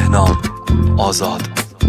بهنام آزاد.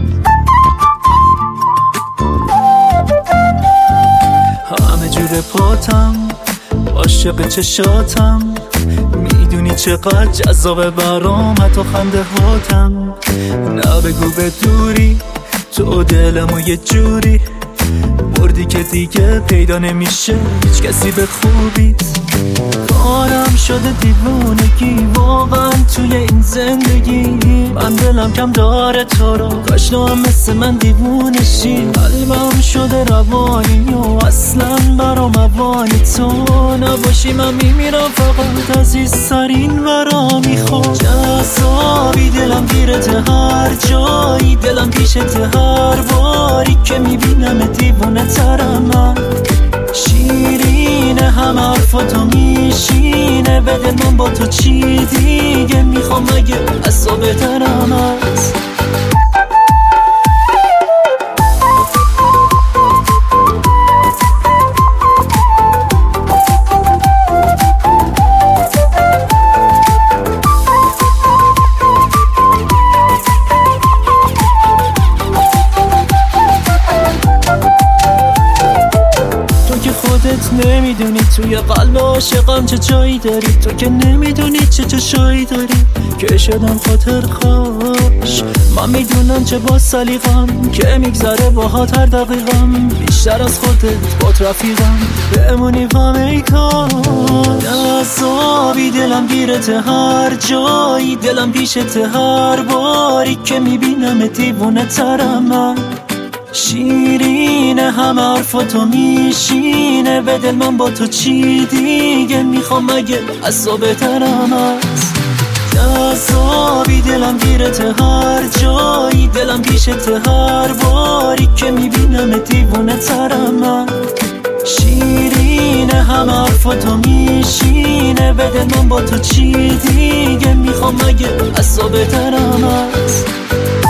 همه جور پاتم عاشق چشاتم، میدونی چقدر جذابه برام حتی خنده هاتم. نه بگو به دوری تو دلمو یه جوری بردی که دیگه پیدا نمیشه هیچ کسی به خوبیت. کارم شده دیوونگی واقعا توی این زندگی، من دلم کم داره تو رو، کاش تو هم مثل من دیوونشی. قلبم شده روانی و اصلا برام موانی تو نباشی من میمیرم، فقط عزیزترین برام میخوام. جذابی دلم گیرته هر جایی، دلم پیشته هر باری که میبینم دیوونه ترم من. شیرینه همه حرفاتو میشینه به دل من، با تو چی دیگه میخوام مگه از تو بهترم هست. خودت نمیدونی توی قلب عاشقم چه جایی داری، تو که نمیدونی چه چشایی داری که شدم خاطر خوش. من میدونم چه با سلیقم که میگذره باهات هر دقیقم، بیشتر از خودت با رفیقم بمونی با میکن. عذابی دلم گیرته هر جایی، دلم پیشته هر باری که میبینم دیوونه ترم من. شیرینه همه حرفاتو میشینه به دل من، با تو چی دیگه میخوام مگه از تو بهترم هست. جذابی دلم گیرته هر جایی، دلم پیشته هر باری که میبینم دیوونه ترم من. شیرینه همه حرفاتو میشینه به دل من، با تو چی دیگه میخوام مگه از تو بهترم هست.